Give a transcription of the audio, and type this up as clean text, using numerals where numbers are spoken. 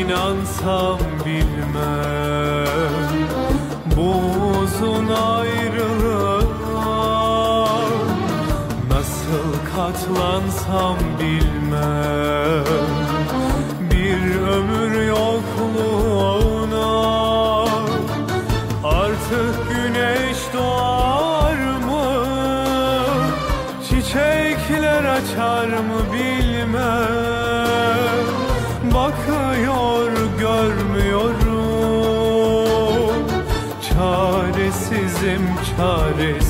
inansam bilmem bu uzun ayrılığa, nasıl katlansam bilmem bir ömür yokluğuna. Artık güneş doğar mı, çiçekler açar mı bilmem. Bakıyor görmüyorum, çaresizim çaresiz.